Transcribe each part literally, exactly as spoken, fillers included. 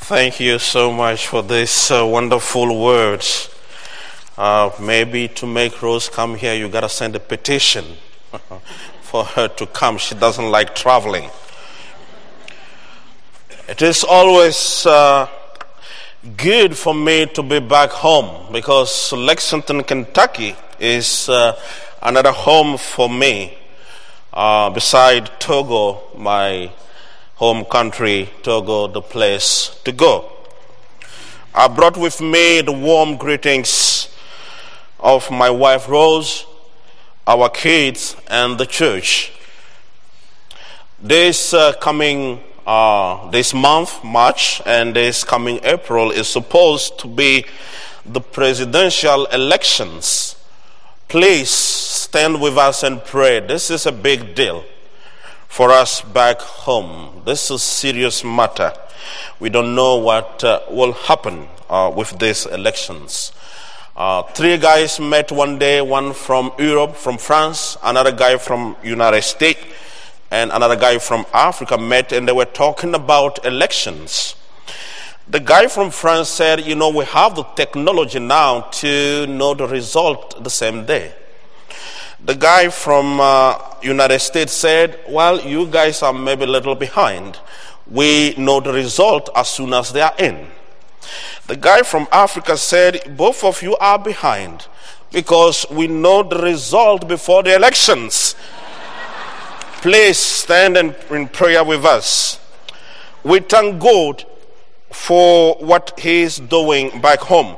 Thank you so much for these uh, wonderful words. Uh, maybe to make Rose come here, you got to send a petition for her to come. She doesn't like traveling. It is always uh, good for me to be back home because Lexington, Kentucky is uh, another home for me. Uh, beside Togo, my home country, Togo, the place to go. I brought with me the warm greetings of my wife Rose, our kids, and the church. This uh, coming uh, this month, March, and this coming April is supposed to be the presidential elections. Please stand with us and pray. This is a big deal for us back home. This is a serious matter. We don't know what uh, will happen uh, with these elections. Uh, three guys met one day, one from Europe, from France, another guy from United States, and another guy from Africa met, and they were talking about elections. The guy from France said, you know, we have the technology now to know the result the same day. The guy from uh, United States said, well, you guys are maybe a little behind. We know the result as soon as they are in. The guy from Africa said, both of you are behind because we know the result before the elections. Please stand in, in prayer with us. We thank God for what he is doing back home.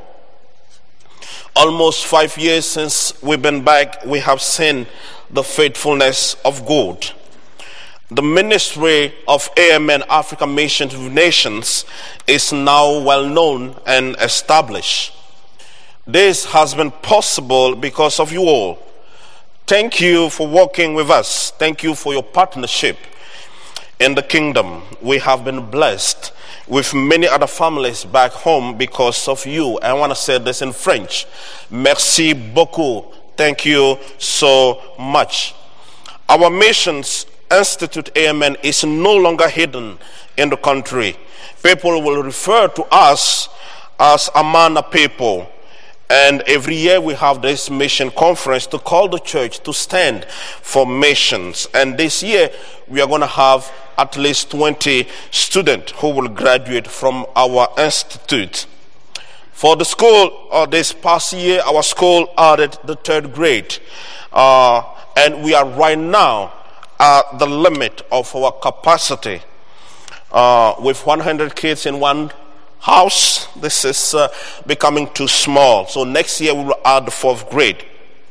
Almost five years since we've been back, we have seen the faithfulness of God. The ministry of A M N Africa Mission to Nations is now well known and established. This has been possible because of you all. Thank you for working with us. Thank you for your partnership in the kingdom. We have been blessed with many other families back home because of you. I want to say this in French. Merci beaucoup. Thank you so much. Our Missions Institute A M N is no longer hidden in the country. People will refer to us as Amana people. And every year we have this mission conference to call the church to stand for missions. And this year we are going to have at least twenty students who will graduate from our institute. For the school, uh, this past year, our school added the third grade. Uh, and we are right now at the limit of our capacity. Uh, with one hundred kids in one house, this is uh, becoming too small. So next year we will add the fourth grade.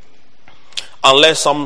Unless some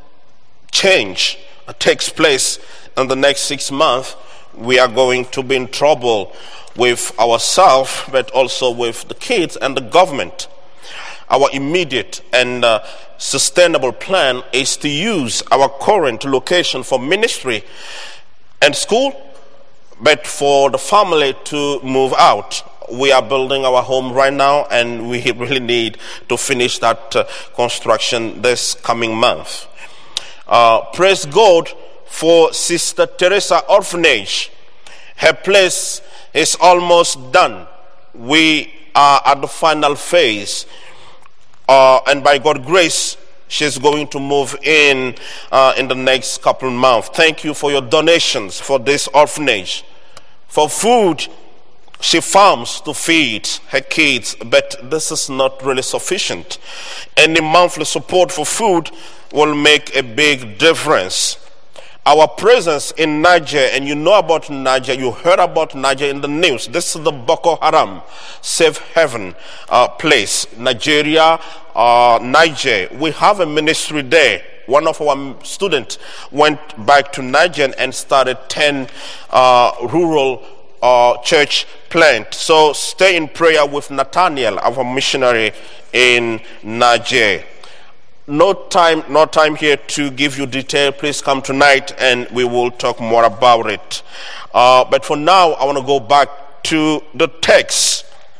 change takes place in the next six months, we are going to be in trouble with ourselves, but also with the kids and the government. Our immediate and uh, sustainable plan is to use our current location for ministry and school, but for the family to move out. We are building our home right now, and we really need to finish that uh, construction this coming month. Uh, praise God for Sister Teresa Orphanage. Her place is almost done. We are at the final phase. Uh, and by God's grace, she's going to move in uh, in the next couple of months. Thank you for your donations for this orphanage. For food, she farms to feed her kids, but this is not really sufficient. Any monthly support for food will make a big difference. Our presence in Niger, and you know about Niger, you heard about Niger in the news. This is the Boko Haram safe haven uh, place. Nigeria, uh, Niger. We have a ministry there. One of our students went back to Niger and started ten uh, rural uh, church plant. So stay in prayer with Nathaniel, our missionary in Niger. No time, no time here to give you detail. Please come tonight and we will talk more about it. Uh, but for now, I want to go back to the text.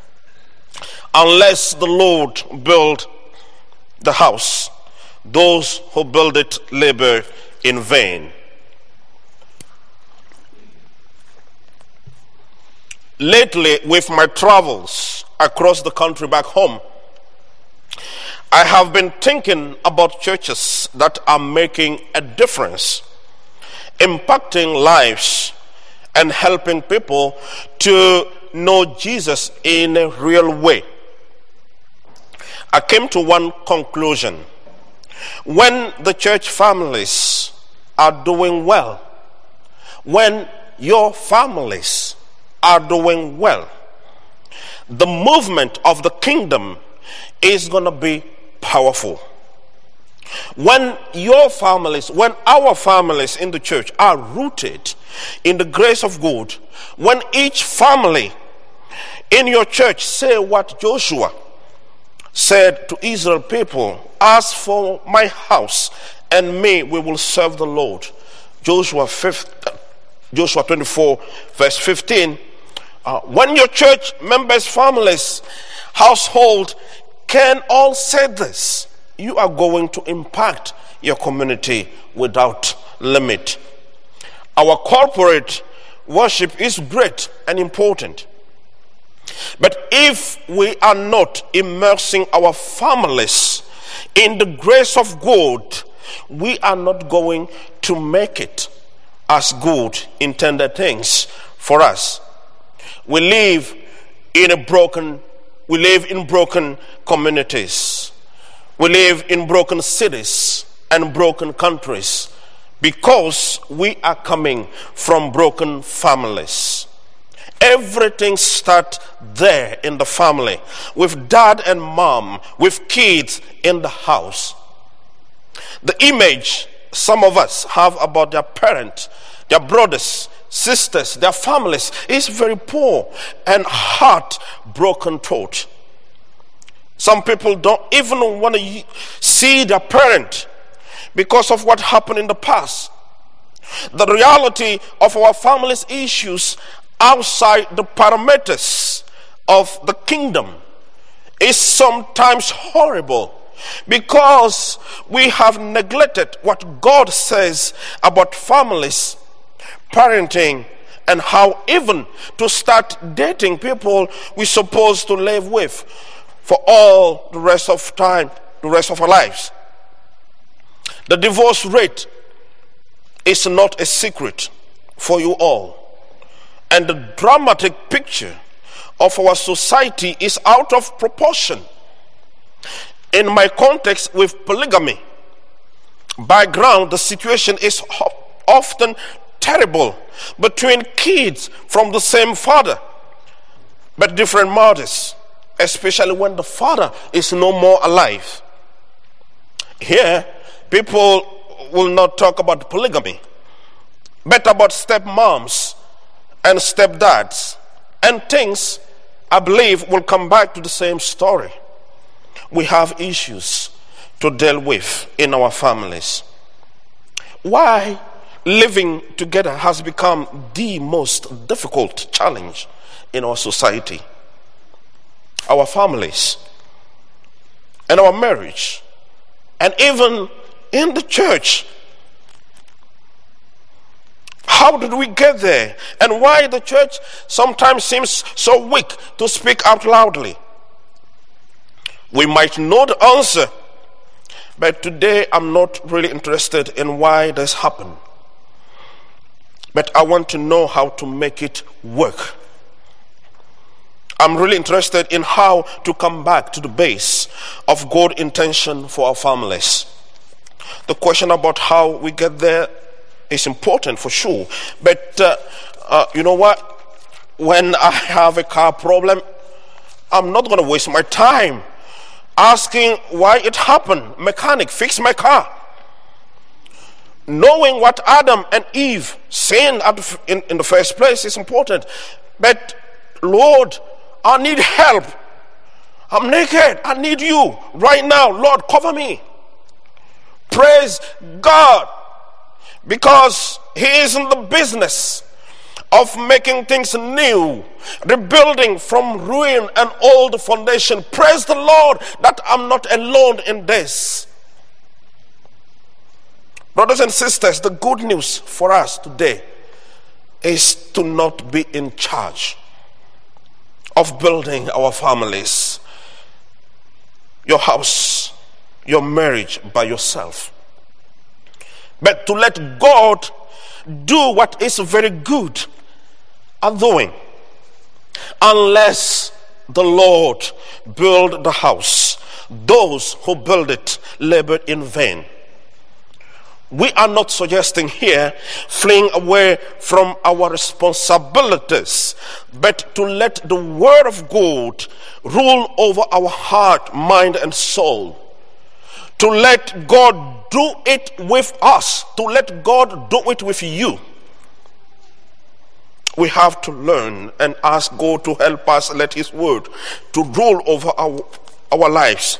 Unless the Lord build the house, those who build it labor in vain. Lately, with my travels across the country back home, I have been thinking about churches that are making a difference, impacting lives and helping people to know Jesus in a real way. I came to one conclusion. When the church families are doing well, when your families are doing well, the movement of the kingdom is going to be powerful. When your families, when our families in the church are rooted in the grace of God, when each family in your church say what Joshua said to Israel people, as for my house and me, we will serve the Lord. Joshua fifth, Joshua twenty-four verse fifteen. Uh, when your church members, families, household can all say this, you are going to impact your community without limit. Our corporate worship is great and important. But if we are not immersing our families in the grace of God, we are not going to make it as God intended things for us. We live in a broken, we live in broken communities. We live in broken cities and broken countries because we are coming from broken families. Everything starts there in the family, with dad and mom, with kids in the house. The image some of us have about their parents, their brothers, sisters, their families is very poor and heart-broken thought. Some people don't even want to see their parent because of what happened in the past. The reality of our family's issues outside the parameters of the kingdom is sometimes horrible because we have neglected what God says about families, parenting, and how even to start dating people we're supposed to live with for all the rest of time, the rest of our lives. The divorce rate is not a secret for you all. And the dramatic picture of our society is out of proportion. In my context with polygamy background, the situation is often terrible between kids from the same father but different mothers, especially when the father is no more alive. Here, people will not talk about polygamy, but about stepmoms and stepdads, and things, I believe, will come back to the same story. We have issues to deal with in our families. Why living together has become the most difficult challenge in our society. Our families and our marriage, and even in the church. How did we get there? And why the church sometimes seems so weak to speak out loudly? We might know the answer, but today I'm not really interested in why this happened. But I want to know how to make it work. I'm really interested in how to come back to the base of God's intention for our families. The question about how we get there is important for sure. But uh, uh, you know what? When I have a car problem, I'm not going to waste my time asking why it happened. Mechanic, fix my car. Knowing what Adam and Eve sinned in, in the first place is important. But Lord, I need help. I'm naked. I need you right now. Lord, cover me. Praise God. Because He is in the business of making things new, rebuilding from ruin and old foundation. Praise the Lord that I'm not alone in this. Brothers and sisters, the good news for us today is to not be in charge. of building our families, your house, your marriage by yourself, but to let God do what is very good at doing. Unless the Lord build the house, those who build it labor in vain. We are not suggesting here fleeing away from our responsibilities, but to let the word of God rule over our heart, mind, and soul. To let God do it with us. To let God do it with you. We have to learn and ask God to help us, let his word to rule over our, our lives.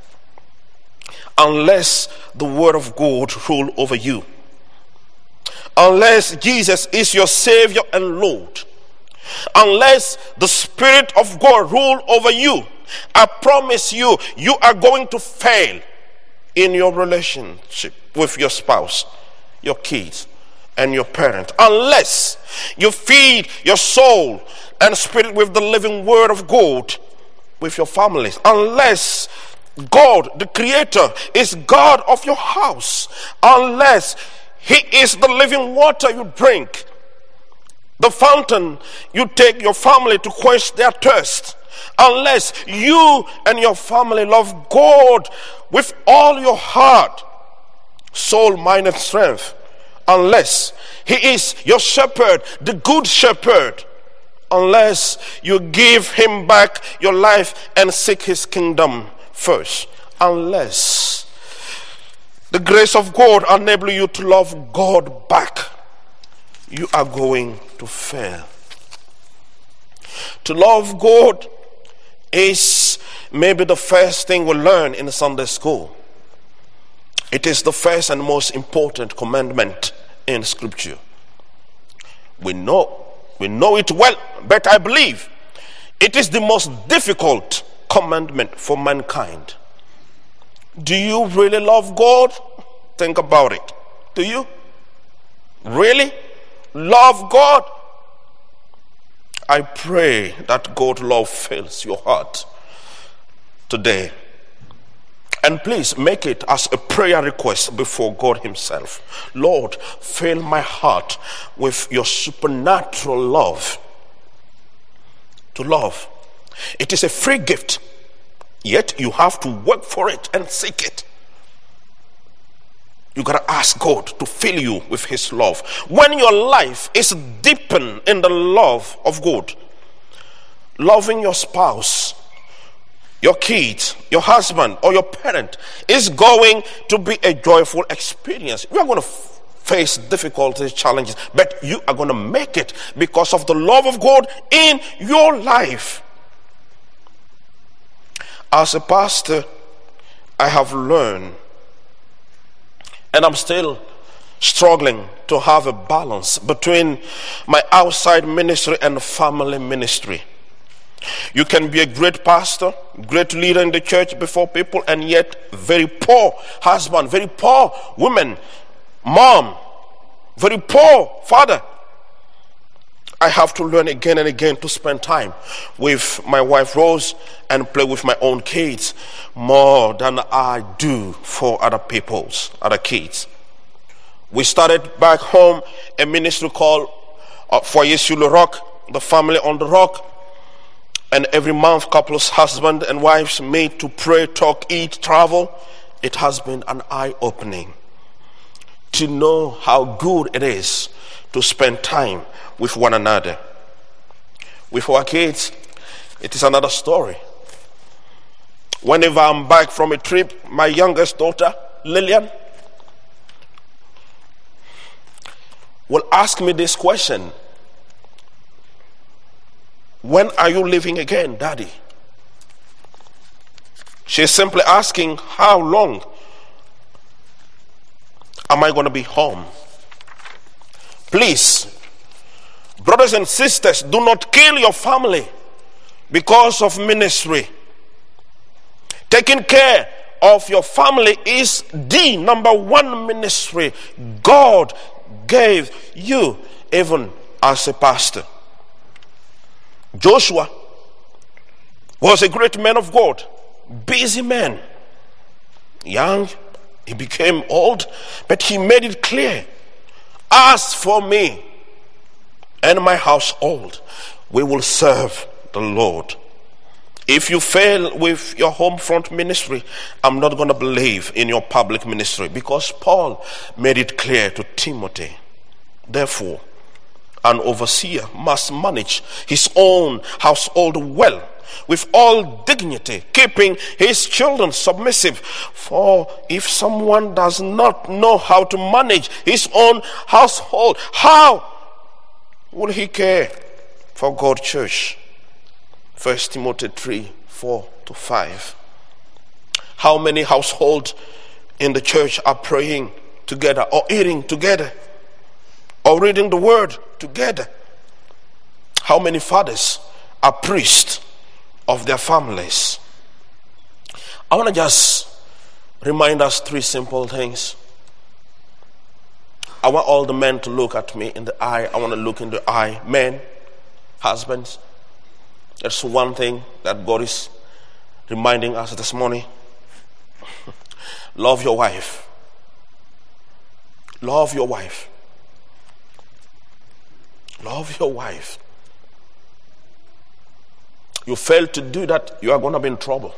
Unless the word of God rule over you. Unless Jesus is your Savior and Lord. Unless the Spirit of God rule over you, I promise you, you are going to fail in your relationship with your spouse, your kids, and your parent. Unless you feed your soul and spirit with the living word of God with your families. Unless God, the creator, is God of your house. Unless he is the living water you drink, the fountain you take your family to quench their thirst. Unless you and your family love God with all your heart, soul, mind, and strength. Unless he is your shepherd, the good shepherd. Unless you give him back your life and seek his kingdom first. Unless the grace of God enable you to love God back, you are going to fail. To love God is maybe the first thing we learn in Sunday school. It is the first and most important commandment in Scripture. We know, we know it well, but I believe it is the most difficult commandment for mankind. Do you really love God? Think about it. Do you really love God? I pray that God's love fills your heart today. And please make it as a prayer request before God himself. Lord, fill my heart with your supernatural love. To love. It is a free gift. Yet you have to work for it and seek it. You got to ask God to fill you with his love. When your life is deepened in the love of God, loving your spouse, your kids, your husband, or your parent is going to be a joyful experience. You are going to f- face difficulties, challenges, but you are going to make it because of the love of God in your life. As a pastor, I have learned, and I'm still struggling to have a balance between my outside ministry and family ministry. You can be a great pastor, great leader in the church before people, and yet very poor husband, very poor woman, mom, very poor father. I have to learn again and again to spend time with my wife Rose and play with my own kids more than I do for other people's, other kids. We started back home a ministry called uh, Foyer sur le Roc, the family on the rock. And every month couples, husband and wives meet to pray, talk, eat, travel. It has been an eye-opening to know how good it is to spend time with one another. With our kids, it is another story. Whenever I'm back from a trip, my youngest daughter, Lillian, will ask me this question: when are you leaving again, Daddy? She's simply asking, how long am I going to be home? Please, brothers and sisters, do not kill your family because of ministry. Taking care of your family is the number one ministry God gave you, even as a pastor. Joshua was a great man of God, busy man, young, he became old, but he made it clear, as for me and my household, we will serve the Lord. If you fail with your home front ministry, I'm not going to believe in your public ministry, because Paul made it clear to Timothy. Therefore, an overseer must manage his own household well, with all dignity, keeping his children submissive. For if someone does not know how to manage his own household, how will he care for God's church? First Timothy three, four to five. How many households in the church are praying together, or eating together, or reading the word together? How many fathers are priests of their families? I want to just remind us three simple things. I want all the men to look at me in the eye. I want to look in the eye. Men, husbands, that's one thing that God is reminding us this morning. Love your wife. Love your wife. Love your wife. You fail to do that, you are going to be in trouble.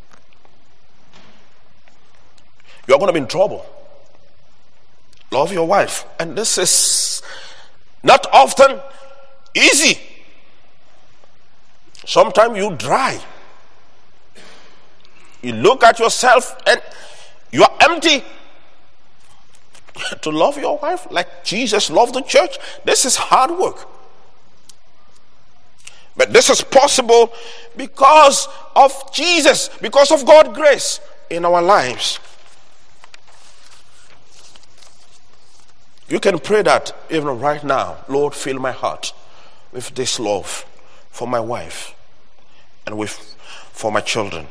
You are going to be in trouble. Love your wife. And this is not often easy. Sometimes you dry. You look at yourself and you are empty. To love your wife like Jesus loved the church, this is hard work. But this is possible because of Jesus, because of God's grace in our lives. You can pray that even right now. Lord, fill my heart with this love for my wife and with for my children.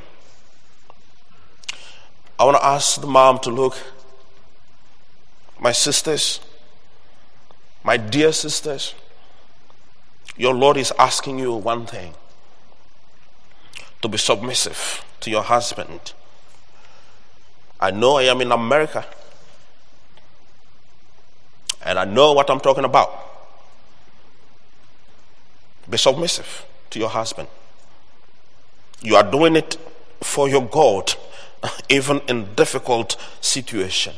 I want to ask the mom to look. My sisters, my dear sisters, your Lord is asking you one thing: to be submissive to your husband. I know I am in America, and I know what I'm talking about. Be submissive to your husband. You are doing it for your God, even in difficult situations.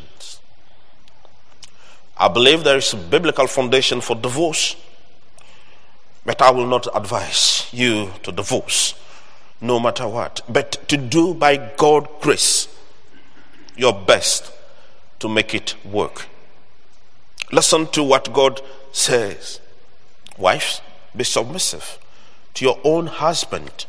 I believe there is a biblical foundation for divorce, but I will not advise you to divorce, no matter what, but to do by God's grace your best to make it work. Listen to what God says. Wives, be submissive to your own husband,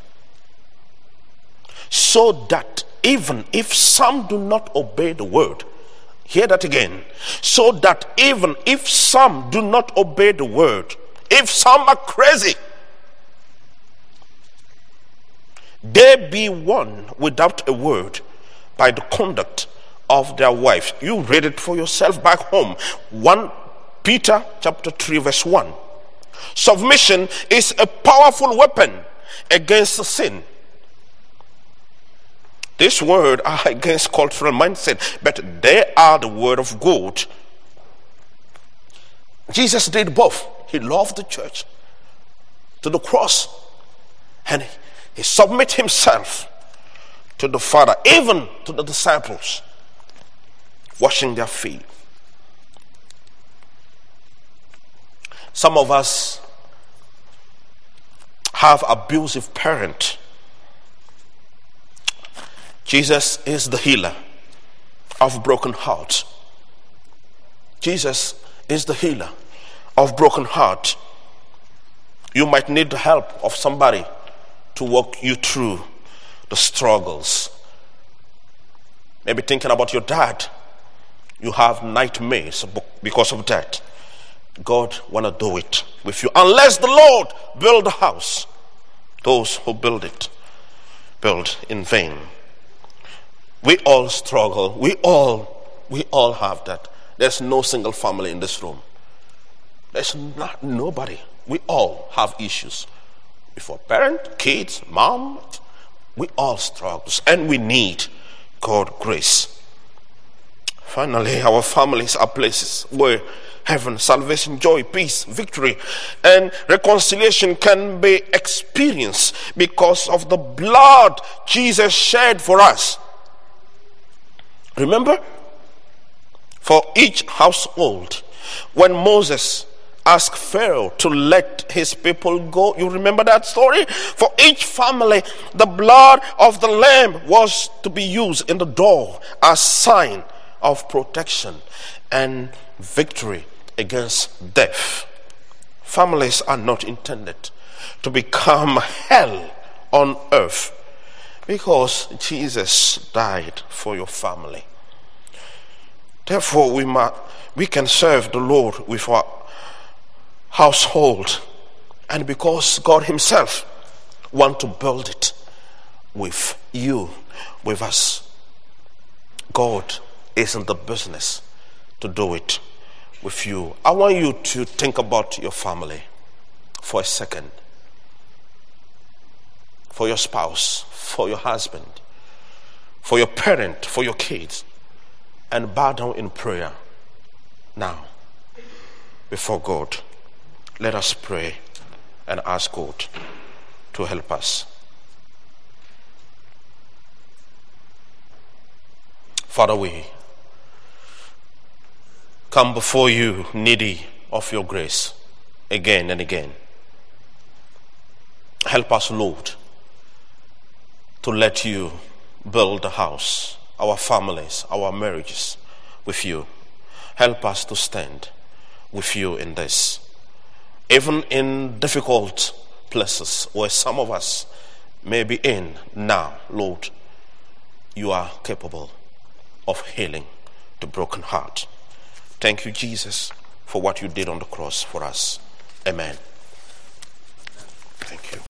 so that even if some do not obey the word, hear that again, so that even if some do not obey the word, if some are crazy, they be won without a word by the conduct of their wives. You read it for yourself back home. First Peter chapter three verse one. Submission is a powerful weapon against sin. This word are against cultural mindset, but they are the word of God. Jesus did both. He loved the church to the cross, and he submitted himself to the Father, even to the disciples, washing their feet. Some of us have abusive parents. Jesus is the healer of broken hearts. Jesus is the healer of broken heart. You might need the help of somebody to walk you through the struggles. Maybe thinking about your dad, you have nightmares because of that. God want to do it with you. Unless the Lord build a house, those who build it build in vain. We all struggle. We all, we all have that. There's no single family in this room. There's not nobody. We all have issues. Before parent, kids, mom, We all struggle, and we need God's grace. Finally, our families are places where heaven, salvation, joy, peace, victory, and reconciliation can be experienced because of the blood Jesus shed for us. Remember, for each household, when Moses asked Pharaoh to let his people go, you remember that story? For each family, the blood of the lamb was to be used in the door as sign of protection and victory against death. Families are not intended to become hell on earth because Jesus died for your family. Therefore, we must, we can serve the Lord with our household, and because God himself wants to build it with you, with us. God is in the business to do it with you. I want you to think about your family for a second. For your spouse, for your husband, for your parent, for your kids. And bow down in prayer now before God. Let us pray and ask God to help us. Father, we come before you needy of your grace again and again. Help us, Lord, to let you build a house, our families, our marriages with you. Help us to stand with you in this. Even in difficult places where some of us may be in now, Lord, you are capable of healing the broken heart. Thank you, Jesus, for what you did on the cross for us. Amen. Thank you.